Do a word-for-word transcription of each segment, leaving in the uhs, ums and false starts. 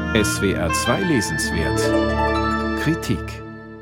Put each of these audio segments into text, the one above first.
S W R zwei Lesenswert Kritik.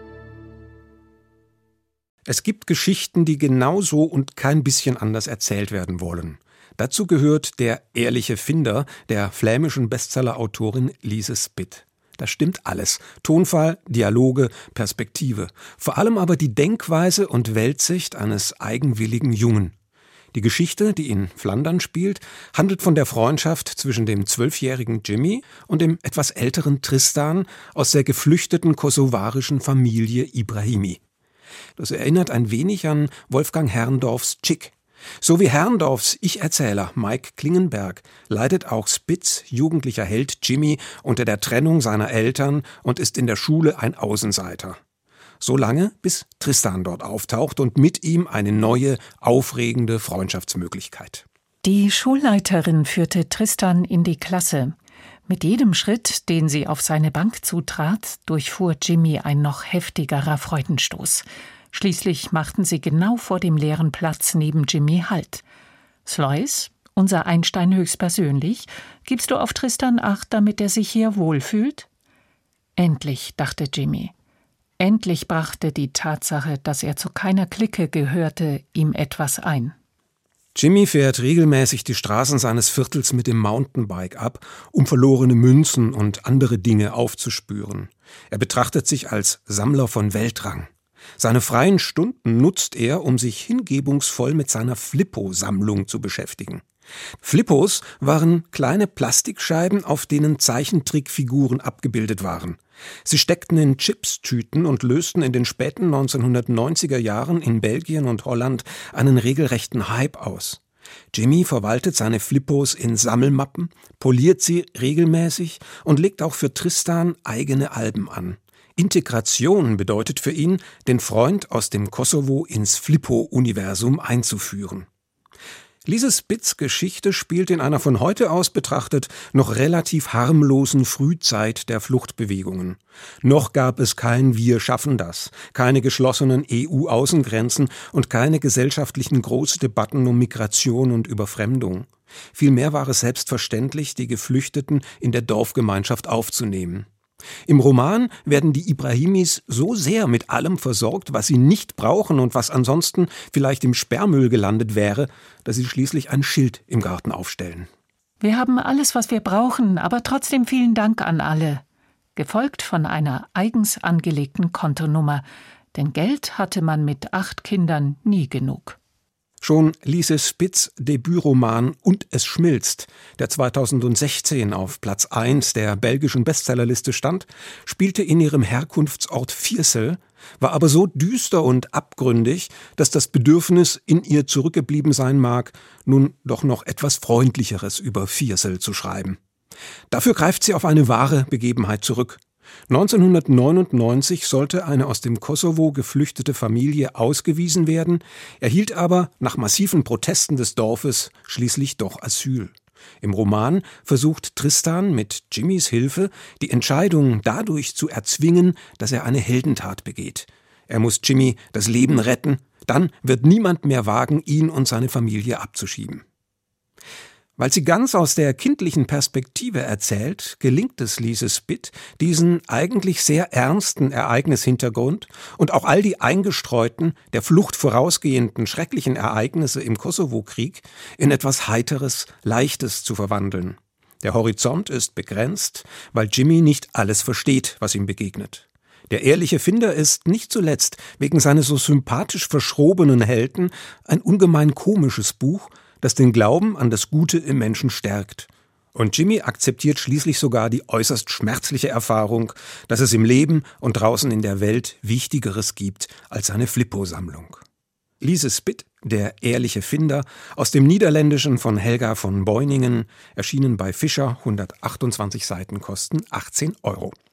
Es gibt Geschichten, die genauso und kein bisschen anders erzählt werden wollen. Dazu gehört Der ehrliche Finder der flämischen Bestsellerautorin Lise Spitt. Das stimmt alles. Tonfall, Dialoge, Perspektive. Vor allem aber die Denkweise und Weltsicht eines eigenwilligen Jungen. Die Geschichte, die in Flandern spielt, handelt von der Freundschaft zwischen dem zwölfjährigen Jimmy und dem etwas älteren Tristan aus der geflüchteten kosovarischen Familie Ibrahimi. Das erinnert ein wenig an Wolfgang Herrndorfs Chick. So wie Herrndorfs Ich-Erzähler Mike Klingenberg leidet auch Spitts jugendlicher Held Jimmy unter der Trennung seiner Eltern und ist in der Schule ein Außenseiter. So lange, bis Tristan dort auftaucht und mit ihm eine neue, aufregende Freundschaftsmöglichkeit. Die Schulleiterin führte Tristan in die Klasse. Mit jedem Schritt, den sie auf seine Bank zutrat, durchfuhr Jimmy ein noch heftigerer Freudenstoß. Schließlich machten sie genau vor dem leeren Platz neben Jimmy Halt. »Slois, unser Einstein höchstpersönlich, gibst du auf Tristan Acht, damit er sich hier wohlfühlt?« Endlich, dachte Jimmy. Endlich brachte die Tatsache, dass er zu keiner Clique gehörte, ihm etwas ein. Jimmy fährt regelmäßig die Straßen seines Viertels mit dem Mountainbike ab, um verlorene Münzen und andere Dinge aufzuspüren. Er betrachtet sich als Sammler von Weltrang. Seine freien Stunden nutzt er, um sich hingebungsvoll mit seiner Flippo-Sammlung zu beschäftigen. Flippos waren kleine Plastikscheiben, auf denen Zeichentrickfiguren abgebildet waren. Sie steckten in Chipstüten und lösten in den späten neunzehnhundertneunziger Jahren in Belgien und Holland einen regelrechten Hype aus. Jimmy verwaltet seine Flippos in Sammelmappen, poliert sie regelmäßig und legt auch für Tristan eigene Alben an. Integration bedeutet für ihn, den Freund aus dem Kosovo ins Flippo-Universum einzuführen. Lise Spitts Geschichte spielt in einer von heute aus betrachtet noch relativ harmlosen Frühzeit der Fluchtbewegungen. Noch gab es kein Wir schaffen das, keine geschlossenen E U-Außengrenzen und keine gesellschaftlichen Großdebatten um Migration und Überfremdung. Vielmehr war es selbstverständlich, die Geflüchteten in der Dorfgemeinschaft aufzunehmen. Im Roman werden die Ibrahimis so sehr mit allem versorgt, was sie nicht brauchen und was ansonsten vielleicht im Sperrmüll gelandet wäre, dass sie schließlich ein Schild im Garten aufstellen. »Wir haben alles, was wir brauchen, aber trotzdem vielen Dank an alle«, gefolgt von einer eigens angelegten Kontonummer, denn Geld hatte man mit acht Kindern nie genug. Schon Lise Spitts Debütroman Und es schmilzt, der zweitausendsechzehn auf Platz eins der belgischen Bestsellerliste stand, spielte in ihrem Herkunftsort Viersel, war aber so düster und abgründig, dass das Bedürfnis in ihr zurückgeblieben sein mag, nun doch noch etwas Freundlicheres über Viersel zu schreiben. Dafür greift sie auf eine wahre Begebenheit zurück. neunzehnhundertneunundneunzig sollte eine aus dem Kosovo geflüchtete Familie ausgewiesen werden, erhielt aber nach massiven Protesten des Dorfes schließlich doch Asyl. Im Roman versucht Tristan mit Jimmys Hilfe, die Entscheidung dadurch zu erzwingen, dass er eine Heldentat begeht. Er muss Jimmy das Leben retten, dann wird niemand mehr wagen, ihn und seine Familie abzuschieben. Weil sie ganz aus der kindlichen Perspektive erzählt, gelingt es Lise Spitt, diesen eigentlich sehr ernsten Ereignishintergrund und auch all die eingestreuten, der Flucht vorausgehenden schrecklichen Ereignisse im Kosovo-Krieg in etwas Heiteres, Leichtes zu verwandeln. Der Horizont ist begrenzt, weil Jimmy nicht alles versteht, was ihm begegnet. Der ehrliche Finder ist nicht zuletzt wegen seines so sympathisch verschrobenen Helden ein ungemein komisches Buch, das den Glauben an das Gute im Menschen stärkt. Und Jimmy akzeptiert schließlich sogar die äußerst schmerzliche Erfahrung, dass es im Leben und draußen in der Welt Wichtigeres gibt als seine Flippo-Sammlung. Lise Spitt, Der ehrliche Finder, aus dem Niederländischen von Helga von Beuningen, erschienen bei Fischer, hundertachtundzwanzig Seiten, kosten achtzehn Euro.